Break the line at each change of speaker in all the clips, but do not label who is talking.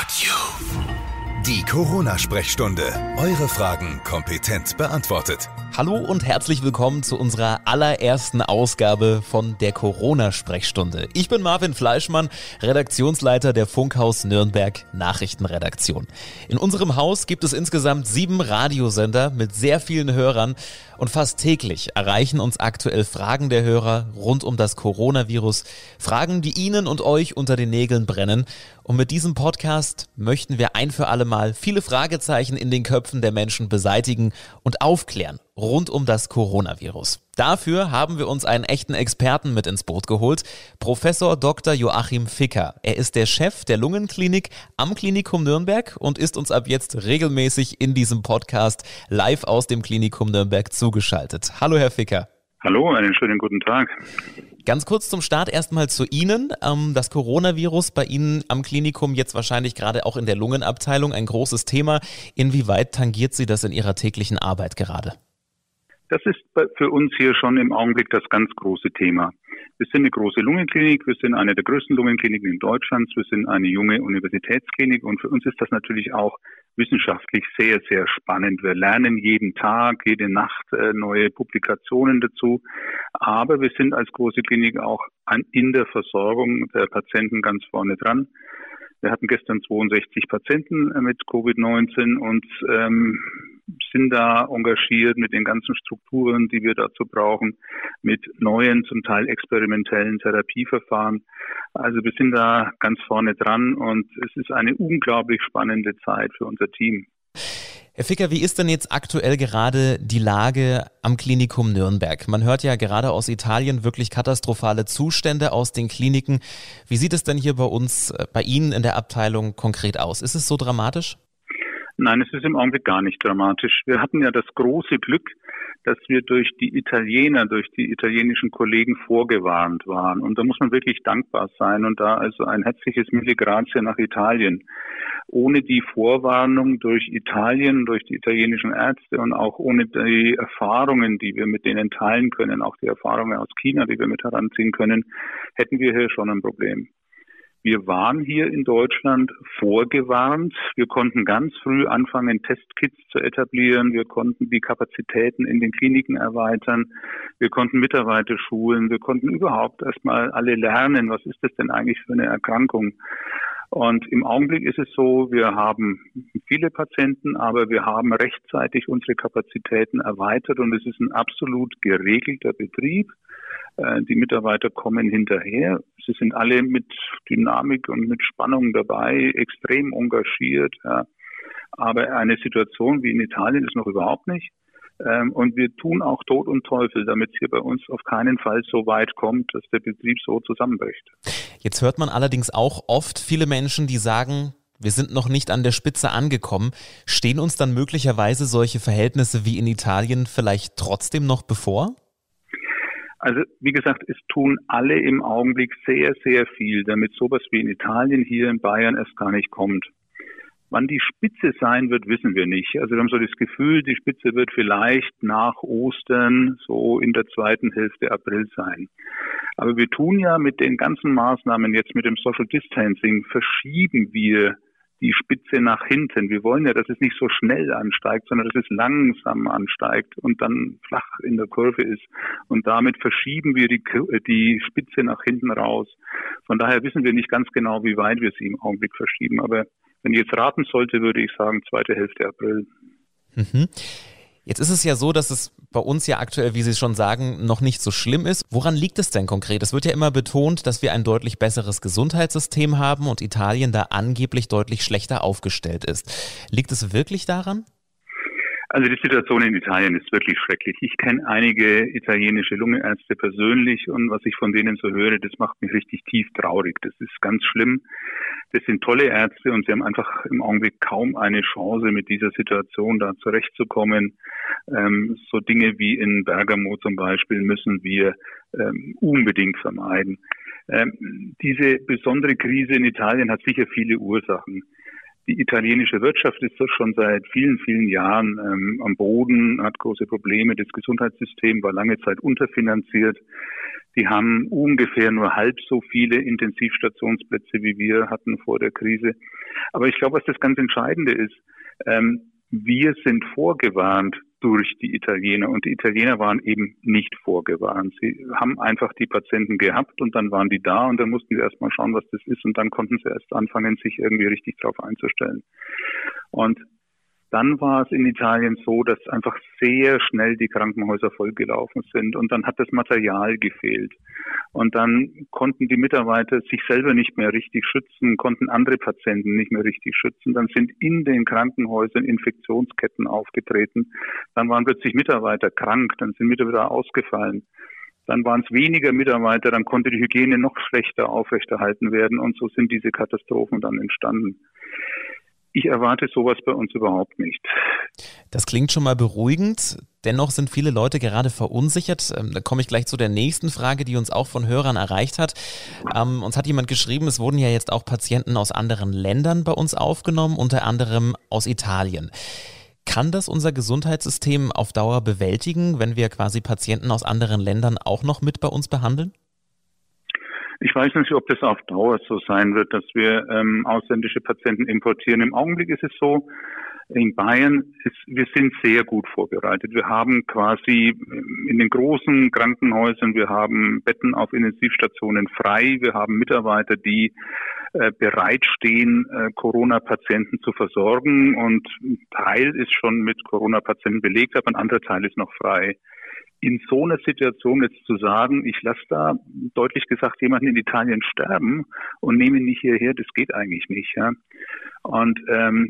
Die Corona-Sprechstunde. Eure Fragen kompetent beantwortet.
Hallo und herzlich willkommen zu unserer allerersten Ausgabe von der Corona-Sprechstunde. Ich bin Marvin Fleischmann, Redaktionsleiter der Funkhaus Nürnberg Nachrichtenredaktion. In unserem Haus gibt es insgesamt 7 Radiosender mit sehr vielen Hörern und fast täglich erreichen uns aktuell Fragen der Hörer rund um das Coronavirus. Fragen, die Ihnen und euch unter den Nägeln brennen. Und mit diesem Podcast möchten wir ein für alle Mal viele Fragezeichen in den Köpfen der Menschen beseitigen und aufklären rund um das Coronavirus. Dafür haben wir uns einen echten Experten mit ins Boot geholt, Professor Dr. Joachim Ficker. Er ist der Chef der Lungenklinik am Klinikum Nürnberg und ist uns ab jetzt regelmäßig in diesem Podcast live aus dem Klinikum Nürnberg zugeschaltet. Hallo Herr Ficker.
Hallo, einen schönen guten Tag.
Ganz kurz zum Start erstmal zu Ihnen. Das Coronavirus bei Ihnen am Klinikum, jetzt wahrscheinlich gerade auch in der Lungenabteilung, ein großes Thema. Inwieweit tangiert Sie das in Ihrer täglichen Arbeit gerade?
Das ist für uns hier schon im Augenblick das ganz große Thema. Wir sind eine große Lungenklinik, wir sind eine der größten Lungenkliniken in Deutschland, wir sind eine junge Universitätsklinik und für uns ist das natürlich auch wissenschaftlich sehr, sehr spannend. Wir lernen jeden Tag, jede Nacht neue Publikationen dazu, aber wir sind als große Klinik auch in der Versorgung der Patienten ganz vorne dran. Wir hatten gestern 62 Patienten mit Covid-19 und sind da engagiert mit den ganzen Strukturen, die wir dazu brauchen, mit neuen, zum Teil experimentellen Therapieverfahren. Also wir sind da ganz vorne dran und es ist eine unglaublich spannende Zeit für unser Team.
Herr Ficker, wie ist denn jetzt aktuell gerade die Lage am Klinikum Nürnberg? Man hört ja gerade aus Italien wirklich katastrophale Zustände aus den Kliniken. Wie sieht es denn hier bei uns, bei Ihnen in der Abteilung konkret aus? Ist es so dramatisch?
Nein, es ist im Augenblick gar nicht dramatisch. Wir hatten ja das große Glück, dass wir durch die Italiener, durch die italienischen Kollegen vorgewarnt waren. Und da muss man wirklich dankbar sein. Und da also ein herzliches Mille Grazie nach Italien. Ohne die Vorwarnung durch Italien, durch die italienischen Ärzte und auch ohne die Erfahrungen, die wir mit denen teilen können, auch die Erfahrungen aus China, die wir mit heranziehen können, hätten wir hier schon ein Problem. Wir waren hier in Deutschland vorgewarnt. Wir konnten ganz früh anfangen, Testkits zu etablieren. Wir konnten die Kapazitäten in den Kliniken erweitern. Wir konnten Mitarbeiter schulen. Wir konnten überhaupt erstmal alle lernen, was ist das denn eigentlich für eine Erkrankung? Und im Augenblick ist es so, wir haben viele Patienten, aber wir haben rechtzeitig unsere Kapazitäten erweitert und es ist ein absolut geregelter Betrieb. Die Mitarbeiter kommen hinterher. Sie sind alle mit Dynamik und mit Spannung dabei, extrem engagiert. Ja. Aber eine Situation wie in Italien ist noch überhaupt nicht. Und wir tun auch Tod und Teufel, damit es hier bei uns auf keinen Fall so weit kommt, dass der Betrieb so zusammenbricht.
Jetzt hört man allerdings auch oft viele Menschen, die sagen, wir sind noch nicht an der Spitze angekommen. Stehen uns dann möglicherweise solche Verhältnisse wie in Italien vielleicht trotzdem noch bevor?
Also wie gesagt, es tun alle im Augenblick sehr, sehr viel, damit sowas wie in Italien hier in Bayern erst gar nicht kommt. Wann die Spitze sein wird, wissen wir nicht. Also wir haben so das Gefühl, die Spitze wird vielleicht nach Ostern so in der zweiten Hälfte April sein. Aber wir tun ja mit den ganzen Maßnahmen, jetzt mit dem Social Distancing, verschieben wir die Spitze nach hinten. Wir wollen ja, dass es nicht so schnell ansteigt, sondern dass es langsam ansteigt und dann flach in der Kurve ist. Und damit verschieben wir die Spitze nach hinten raus. Von daher wissen wir nicht ganz genau, wie weit wir sie im Augenblick verschieben. Aber wenn ich jetzt raten sollte, würde ich sagen, zweite Hälfte April.
Mhm. Jetzt ist es ja so, dass es bei uns ja aktuell, wie Sie schon sagen, noch nicht so schlimm ist. Woran liegt es denn konkret? Es wird ja immer betont, dass wir ein deutlich besseres Gesundheitssystem haben und Italien da angeblich deutlich schlechter aufgestellt ist. Liegt es wirklich daran?
Also die Situation in Italien ist wirklich schrecklich. Ich kenne einige italienische Lungenärzte persönlich und was ich von denen so höre, das macht mich richtig tief traurig. Das ist ganz schlimm. Das sind tolle Ärzte und sie haben einfach im Augenblick kaum eine Chance, mit dieser Situation da zurechtzukommen. So Dinge wie in Bergamo zum Beispiel müssen wir unbedingt vermeiden. Diese besondere Krise in Italien hat sicher viele Ursachen. Die italienische Wirtschaft ist schon seit vielen, vielen Jahren am Boden, hat große Probleme. Das Gesundheitssystem war lange Zeit unterfinanziert. Die haben ungefähr nur halb so viele Intensivstationsplätze, wie wir hatten vor der Krise. Aber ich glaube, was das ganz Entscheidende ist, wir sind vorgewarnt durch die Italiener und die Italiener waren eben nicht vorgewarnt. Sie haben einfach die Patienten gehabt und dann waren die da und dann mussten sie erst mal schauen, was das ist und dann konnten sie erst anfangen, sich irgendwie richtig drauf einzustellen. Und dann war es in Italien so, dass einfach sehr schnell die Krankenhäuser vollgelaufen sind und dann hat das Material gefehlt. Und dann konnten die Mitarbeiter sich selber nicht mehr richtig schützen, konnten andere Patienten nicht mehr richtig schützen. Dann sind in den Krankenhäusern Infektionsketten aufgetreten. Dann waren plötzlich Mitarbeiter krank, dann sind Mitarbeiter ausgefallen. Dann waren es weniger Mitarbeiter, dann konnte die Hygiene noch schlechter aufrechterhalten werden und so sind diese Katastrophen dann entstanden. Ich erwarte sowas bei uns überhaupt nicht.
Das klingt schon mal beruhigend. Dennoch sind viele Leute gerade verunsichert. Da komme ich gleich zu der nächsten Frage, die uns auch von Hörern erreicht hat. Uns hat jemand geschrieben, es wurden ja jetzt auch Patienten aus anderen Ländern bei uns aufgenommen, unter anderem aus Italien. Kann das unser Gesundheitssystem auf Dauer bewältigen, wenn wir quasi Patienten aus anderen Ländern auch noch mit bei uns behandeln?
Ich weiß nicht, ob das auf Dauer so sein wird, dass wir ausländische Patienten importieren. Im Augenblick ist es so, in Bayern, wir sind sehr gut vorbereitet. Wir haben quasi in den großen Krankenhäusern, wir haben Betten auf Intensivstationen frei, wir haben Mitarbeiter, die bereitstehen, Corona-Patienten zu versorgen und ein Teil ist schon mit Corona-Patienten belegt, aber ein anderer Teil ist noch frei. In so einer Situation jetzt zu sagen, ich lasse da deutlich gesagt jemanden in Italien sterben und nehme ihn nicht hierher, das geht eigentlich nicht. Ja. Und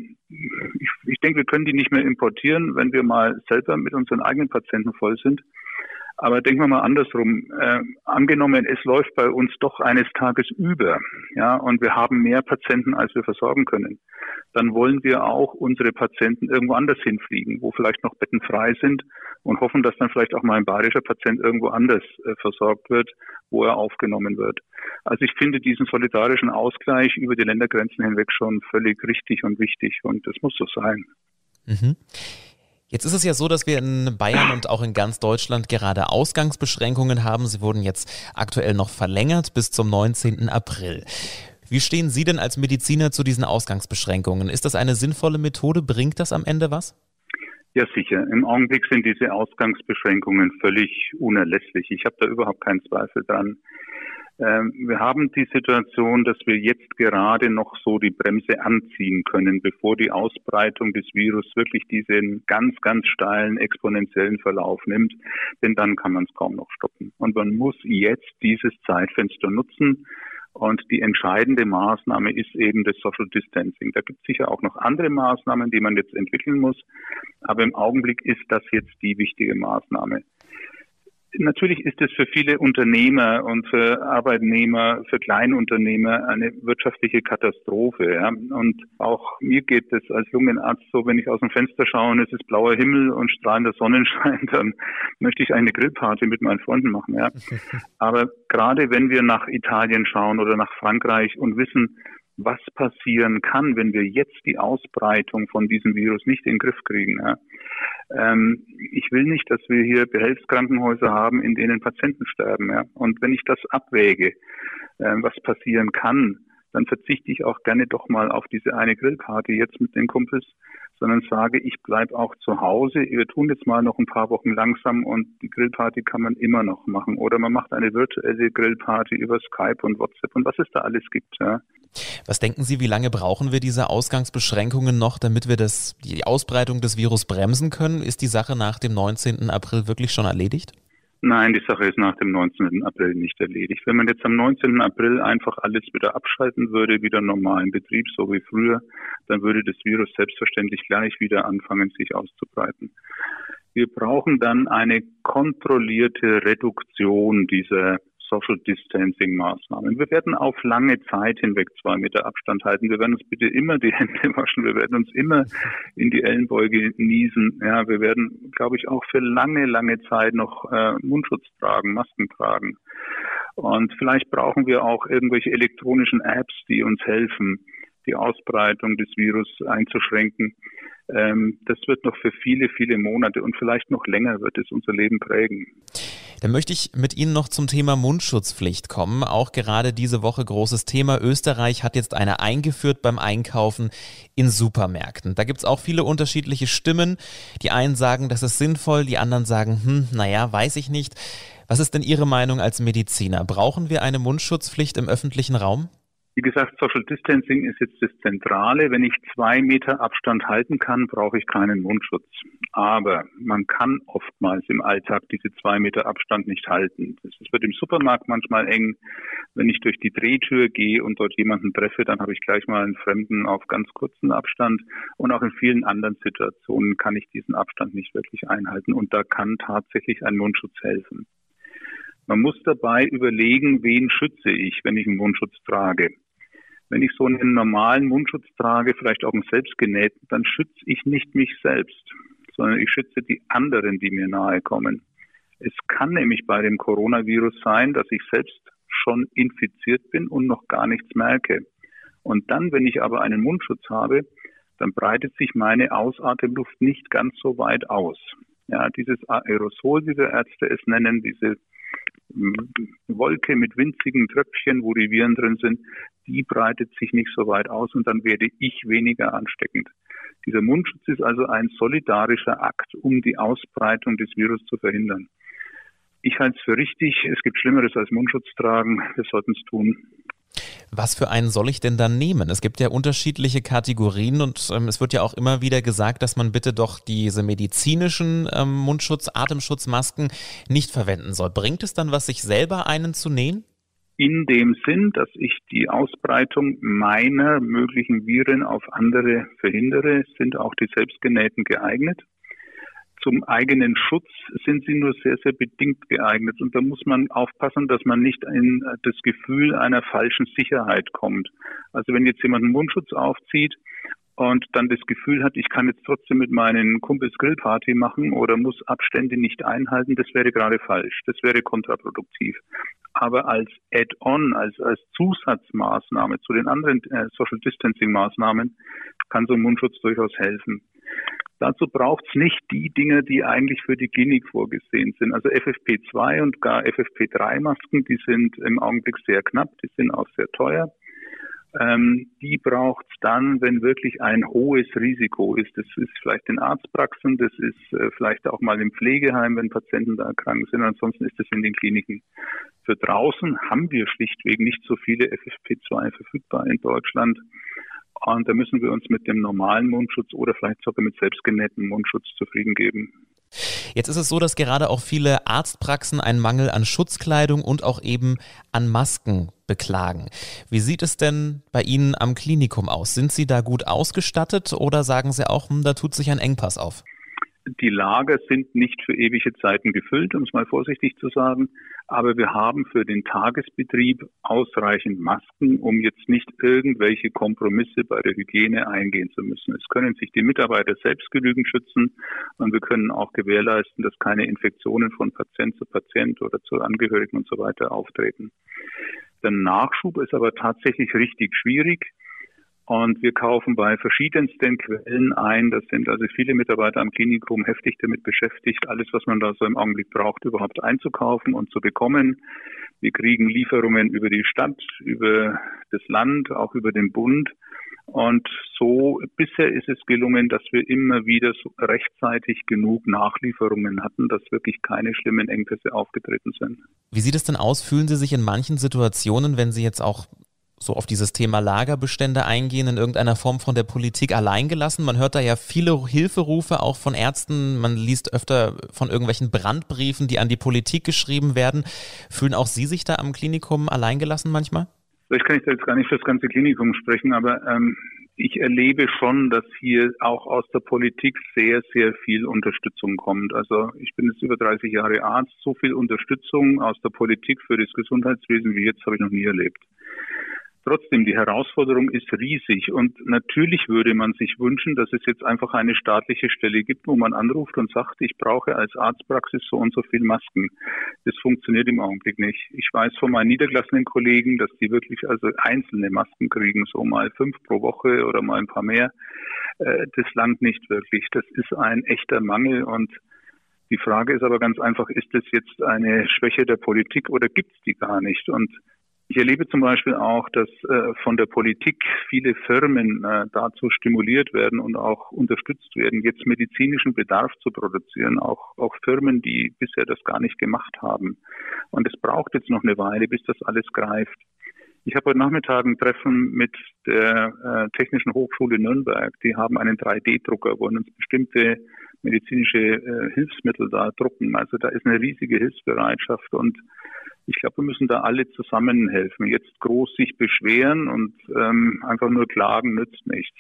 ich denke, wir können die nicht mehr importieren, wenn wir mal selber mit unseren eigenen Patienten voll sind. Aber denken wir mal andersrum. Angenommen, es läuft bei uns doch eines Tages über, ja, und wir haben mehr Patienten, als wir versorgen können. Dann wollen wir auch unsere Patienten irgendwo anders hinfliegen, wo vielleicht noch Betten frei sind und hoffen, dass dann vielleicht auch mal ein bayerischer Patient irgendwo anders versorgt wird, wo er aufgenommen wird. Also ich finde diesen solidarischen Ausgleich über die Ländergrenzen hinweg schon völlig richtig und wichtig und das muss so sein.
Mhm. Jetzt ist es ja so, dass wir in Bayern und auch in ganz Deutschland gerade Ausgangsbeschränkungen haben. Sie wurden jetzt aktuell noch verlängert bis zum 19. April. Wie stehen Sie denn als Mediziner zu diesen Ausgangsbeschränkungen? Ist das eine sinnvolle Methode? Bringt das am Ende was?
Ja, sicher. Im Augenblick sind diese Ausgangsbeschränkungen völlig unerlässlich. Ich habe da überhaupt keinen Zweifel dran. Wir haben die Situation, dass wir jetzt gerade noch so die Bremse anziehen können, bevor die Ausbreitung des Virus wirklich diesen ganz, ganz steilen exponentiellen Verlauf nimmt. Denn dann kann man es kaum noch stoppen. Und man muss jetzt dieses Zeitfenster nutzen. Und die entscheidende Maßnahme ist eben das Social Distancing. Da gibt es sicher auch noch andere Maßnahmen, die man jetzt entwickeln muss. Aber im Augenblick ist das jetzt die wichtige Maßnahme. Natürlich ist es für viele Unternehmer und für Arbeitnehmer, für Kleinunternehmer eine wirtschaftliche Katastrophe. Ja. Und auch mir geht es als Lungenarzt so, wenn ich aus dem Fenster schaue und es ist blauer Himmel und strahlender Sonnenschein, dann möchte ich eine Grillparty mit meinen Freunden machen. Ja. Aber gerade wenn wir nach Italien schauen oder nach Frankreich und wissen, was passieren kann, wenn wir jetzt die Ausbreitung von diesem Virus nicht in den Griff kriegen. Ja. Ich will nicht, dass wir hier Behelfskrankenhäuser haben, in denen Patienten sterben. Ja. Und wenn ich das abwäge, was passieren kann, dann verzichte ich auch gerne doch mal auf diese eine Grillparty jetzt mit den Kumpels, sondern sage, ich bleibe auch zu Hause. Wir tun jetzt mal noch ein paar Wochen langsam und die Grillparty kann man immer noch machen. Oder man macht eine virtuelle Grillparty über Skype und WhatsApp und was es da alles gibt. Ja.
Was denken Sie, wie lange brauchen wir diese Ausgangsbeschränkungen noch, damit wir die Ausbreitung des Virus bremsen können? Ist die Sache nach dem 19. April wirklich schon erledigt?
Nein, die Sache ist nach dem 19. April nicht erledigt. Wenn man jetzt am 19. April einfach alles wieder abschalten würde, wieder normalen Betrieb, so wie früher, dann würde das Virus selbstverständlich gleich wieder anfangen, sich auszubreiten. Wir brauchen dann eine kontrollierte Reduktion dieser Social Distancing Maßnahmen. Wir werden auf lange Zeit hinweg 2 Meter Abstand halten. Wir werden uns bitte immer die Hände waschen. Wir werden uns immer in die Ellenbeuge niesen. Ja, wir werden, glaube ich, auch für lange, lange Zeit noch Mundschutz tragen, Masken tragen. Und vielleicht brauchen wir auch irgendwelche elektronischen Apps, die uns helfen, die Ausbreitung des Virus einzuschränken. Das wird noch für viele, viele Monate und vielleicht noch länger wird es unser Leben prägen.
Dann möchte ich mit Ihnen noch zum Thema Mundschutzpflicht kommen. Auch gerade diese Woche großes Thema. Österreich hat jetzt eine eingeführt beim Einkaufen in Supermärkten. Da gibt es auch viele unterschiedliche Stimmen. Die einen sagen, das ist sinnvoll, die anderen sagen, weiß ich nicht. Was ist denn Ihre Meinung als Mediziner? Brauchen wir eine Mundschutzpflicht im öffentlichen Raum?
Wie gesagt, Social Distancing ist jetzt das Zentrale. Wenn ich 2 Meter Abstand halten kann, brauche ich keinen Mundschutz. Aber man kann oftmals im Alltag diese 2 Meter Abstand nicht halten. Es wird im Supermarkt manchmal eng. Wenn ich durch die Drehtür gehe und dort jemanden treffe, dann habe ich gleich mal einen Fremden auf ganz kurzen Abstand. Und auch in vielen anderen Situationen kann ich diesen Abstand nicht wirklich einhalten. Und da kann tatsächlich ein Mundschutz helfen. Man muss dabei überlegen, wen schütze ich, wenn ich einen Mundschutz trage. Wenn ich so einen normalen Mundschutz trage, vielleicht auch einen selbstgenähten, dann schütze ich nicht mich selbst, sondern ich schütze die anderen, die mir nahe kommen. Es kann nämlich bei dem Coronavirus sein, dass ich selbst schon infiziert bin und noch gar nichts merke. Und dann, wenn ich aber einen Mundschutz habe, dann breitet sich meine Ausatemluft nicht ganz so weit aus. Ja, dieses Aerosol, wie wir Ärzte es nennen, diese Wolke mit winzigen Tröpfchen, wo die Viren drin sind, die breitet sich nicht so weit aus und dann werde ich weniger ansteckend. Dieser Mundschutz ist also ein solidarischer Akt, um die Ausbreitung des Virus zu verhindern. Ich halte es für richtig, es gibt Schlimmeres als Mundschutz tragen, wir sollten es tun.
Was für einen soll ich denn dann nehmen? Es gibt ja unterschiedliche Kategorien und es wird ja auch immer wieder gesagt, dass man bitte doch diese medizinischen Atemschutzmasken nicht verwenden soll. Bringt es dann was, sich selber einen zu nähen?
In dem Sinn, dass ich die Ausbreitung meiner möglichen Viren auf andere verhindere, sind auch die selbstgenähten geeignet. Zum eigenen Schutz sind sie nur sehr, sehr bedingt geeignet. Und da muss man aufpassen, dass man nicht in das Gefühl einer falschen Sicherheit kommt. Also wenn jetzt jemand einen Mundschutz aufzieht und dann das Gefühl hat, ich kann jetzt trotzdem mit meinen Kumpels Grillparty machen oder muss Abstände nicht einhalten, das wäre gerade falsch. Das wäre kontraproduktiv. Aber als Add-on, als Zusatzmaßnahme zu den anderen Social Distancing Maßnahmen kann so ein Mundschutz durchaus helfen. Dazu braucht es nicht die Dinge, die eigentlich für die Klinik vorgesehen sind. Also FFP2 und gar FFP3-Masken, die sind im Augenblick sehr knapp, die sind auch sehr teuer. Die braucht es dann, wenn wirklich ein hohes Risiko ist. Das ist vielleicht in Arztpraxen, das ist vielleicht auch mal im Pflegeheim, wenn Patienten da krank sind. Ansonsten ist das in den Kliniken. Für draußen haben wir schlichtweg nicht so viele FFP2 verfügbar in Deutschland. Und da müssen wir uns mit dem normalen Mundschutz oder vielleicht sogar mit selbstgenähtem Mundschutz zufrieden geben.
Jetzt ist es so, dass gerade auch viele Arztpraxen einen Mangel an Schutzkleidung und auch eben an Masken beklagen. Wie sieht es denn bei Ihnen am Klinikum aus? Sind Sie da gut ausgestattet oder sagen Sie auch, da tut sich ein Engpass auf?
Die Lager sind nicht für ewige Zeiten gefüllt, um es mal vorsichtig zu sagen. Aber wir haben für den Tagesbetrieb ausreichend Masken, um jetzt nicht irgendwelche Kompromisse bei der Hygiene eingehen zu müssen. Es können sich die Mitarbeiter selbst genügend schützen und wir können auch gewährleisten, dass keine Infektionen von Patient zu Patient oder zu Angehörigen und so weiter auftreten. Der Nachschub ist aber tatsächlich richtig schwierig. Und wir kaufen bei verschiedensten Quellen ein. Das sind also viele Mitarbeiter am Klinikum heftig damit beschäftigt, alles, was man da so im Augenblick braucht, überhaupt einzukaufen und zu bekommen. Wir kriegen Lieferungen über die Stadt, über das Land, auch über den Bund. Und so bisher ist es gelungen, dass wir immer wieder so rechtzeitig genug Nachlieferungen hatten, dass wirklich keine schlimmen Engpässe aufgetreten sind.
Wie sieht es denn aus? Fühlen Sie sich in manchen Situationen, wenn Sie jetzt auch so auf dieses Thema Lagerbestände eingehen, in irgendeiner Form von der Politik alleingelassen? Man hört da ja viele Hilferufe auch von Ärzten. Man liest öfter von irgendwelchen Brandbriefen, die an die Politik geschrieben werden. Fühlen auch Sie sich da am Klinikum alleingelassen manchmal?
Vielleicht kann ich da jetzt gar nicht für das ganze Klinikum sprechen, aber ich erlebe schon, dass hier auch aus der Politik sehr, sehr viel Unterstützung kommt. Also ich bin jetzt über 30 Jahre Arzt. So viel Unterstützung aus der Politik für das Gesundheitswesen wie jetzt habe ich noch nie erlebt. Trotzdem, die Herausforderung ist riesig und natürlich würde man sich wünschen, dass es jetzt einfach eine staatliche Stelle gibt, wo man anruft und sagt, ich brauche als Arztpraxis so und so viel Masken. Das funktioniert im Augenblick nicht. Ich weiß von meinen niedergelassenen Kollegen, dass die wirklich also einzelne Masken kriegen, so mal 5 pro Woche oder mal ein paar mehr. Das langt nicht wirklich. Das ist ein echter Mangel und Die Frage ist aber ganz einfach, ist das jetzt eine Schwäche der Politik oder gibt es die gar nicht? Und ich erlebe zum Beispiel auch, dass von der Politik viele Firmen dazu stimuliert werden und auch unterstützt werden, jetzt medizinischen Bedarf zu produzieren, auch Firmen, die bisher das gar nicht gemacht haben. Und es braucht jetzt noch eine Weile, bis das alles greift. Ich habe heute Nachmittag ein Treffen mit der Technischen Hochschule Nürnberg. Die haben einen 3D-Drucker, wollen uns bestimmte medizinische Hilfsmittel da drucken. Also da ist eine riesige Hilfsbereitschaft und ich glaube, wir müssen da alle zusammenhelfen. Jetzt groß sich beschweren und einfach nur klagen nützt nichts.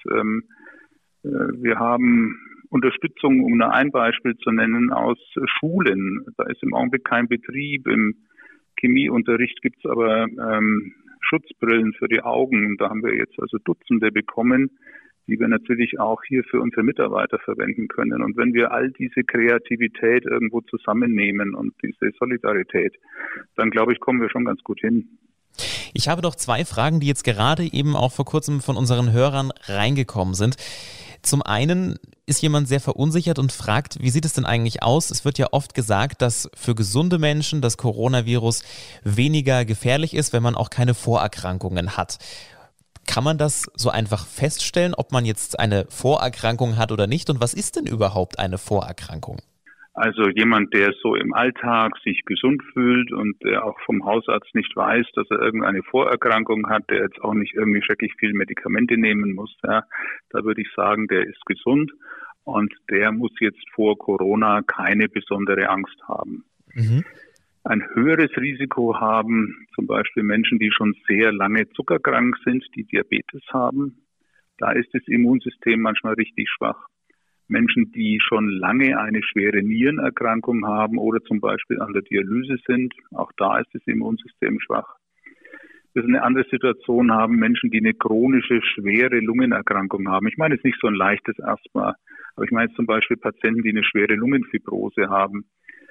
Wir haben Unterstützung, um nur ein Beispiel zu nennen, aus Schulen. Da ist im Augenblick kein Betrieb. Im Chemieunterricht gibt es aber Schutzbrillen für die Augen. Da haben wir jetzt also Dutzende bekommen, die wir natürlich auch hier für unsere Mitarbeiter verwenden können. Und wenn wir all diese Kreativität irgendwo zusammennehmen und diese Solidarität, dann glaube ich, kommen wir schon ganz gut hin.
Ich habe doch 2 Fragen, die jetzt gerade eben auch vor kurzem von unseren Hörern reingekommen sind. Zum einen ist jemand sehr verunsichert und fragt, wie sieht es denn eigentlich aus? Es wird ja oft gesagt, dass für gesunde Menschen das Coronavirus weniger gefährlich ist, wenn man auch keine Vorerkrankungen hat. Kann man das so einfach feststellen, ob man jetzt eine Vorerkrankung hat oder nicht? Und was ist denn überhaupt eine Vorerkrankung?
Also jemand, der so im Alltag sich gesund fühlt und der auch vom Hausarzt nicht weiß, dass er irgendeine Vorerkrankung hat, der jetzt auch nicht irgendwie schrecklich viel Medikamente nehmen muss, ja, da würde ich sagen, der ist gesund und der muss jetzt vor Corona keine besondere Angst haben. Mhm. Ein höheres Risiko haben zum Beispiel Menschen, die schon sehr lange zuckerkrank sind, die Diabetes haben. Da ist das Immunsystem manchmal richtig schwach. Menschen, die schon lange eine schwere Nierenerkrankung haben oder zum Beispiel an der Dialyse sind, auch da ist das Immunsystem schwach. Das ist eine andere Situation haben Menschen, die eine chronische, schwere Lungenerkrankung haben. Ich meine jetzt nicht so ein leichtes Asthma, aber ich meine jetzt zum Beispiel Patienten, die eine schwere Lungenfibrose haben.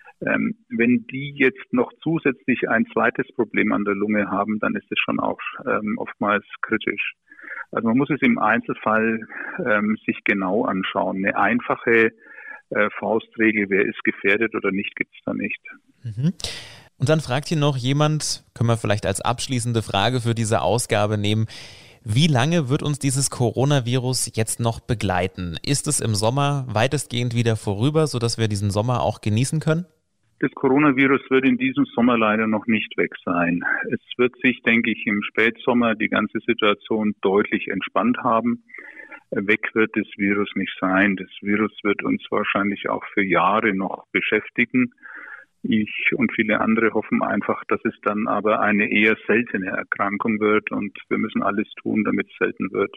Wenn die jetzt noch zusätzlich ein zweites Problem an der Lunge haben, dann ist es schon auch oftmals kritisch. Also man muss es im Einzelfall sich genau anschauen. Eine einfache Faustregel, wer ist gefährdet oder nicht, gibt es da nicht.
Mhm. Und dann fragt hier noch jemand, können wir vielleicht als abschließende Frage für diese Ausgabe nehmen, wie lange wird uns dieses Coronavirus jetzt noch begleiten? Ist es im Sommer weitestgehend wieder vorüber, sodass wir diesen Sommer auch genießen können?
Das Coronavirus wird in diesem Sommer leider noch nicht weg sein. Es wird sich, denke ich, im Spätsommer die ganze Situation deutlich entspannt haben. Weg wird das Virus nicht sein. Das Virus wird uns wahrscheinlich auch für Jahre noch beschäftigen. Ich und viele andere hoffen einfach, dass es dann aber eine eher seltene Erkrankung wird und wir müssen alles tun, damit es selten wird.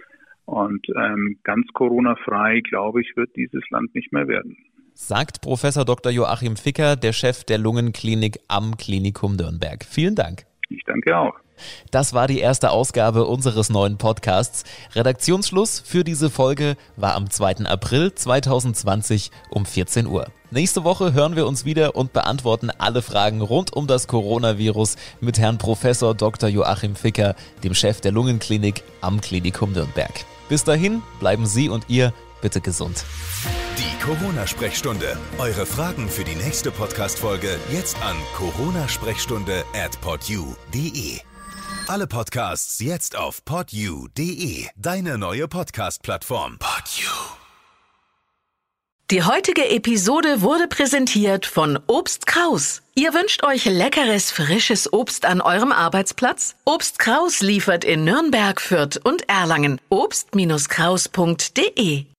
Und ganz Corona-frei, glaube ich, wird dieses Land nicht mehr werden.
Sagt Professor Dr. Joachim Ficker, der Chef der Lungenklinik am Klinikum Nürnberg. Vielen Dank.
Ich danke auch.
Das war die erste Ausgabe unseres neuen Podcasts. Redaktionsschluss für diese Folge war am 2. April 2020 um 14 Uhr. Nächste Woche hören wir uns wieder und beantworten alle Fragen rund um das Coronavirus mit Herrn Professor Dr. Joachim Ficker, dem Chef der Lungenklinik am Klinikum Nürnberg. Bis dahin bleiben Sie und ihr bitte gesund.
Die Corona-Sprechstunde. Eure Fragen für die nächste Podcast-Folge jetzt an coronasprechstunde@podyou.de. Alle Podcasts jetzt auf podyou.de. Deine neue Podcast-Plattform. Podyou.
Die heutige Episode wurde präsentiert von Obst Kraus. Ihr wünscht euch leckeres, frisches Obst an eurem Arbeitsplatz? Obst Kraus liefert in Nürnberg, Fürth und Erlangen. Obst-Kraus.de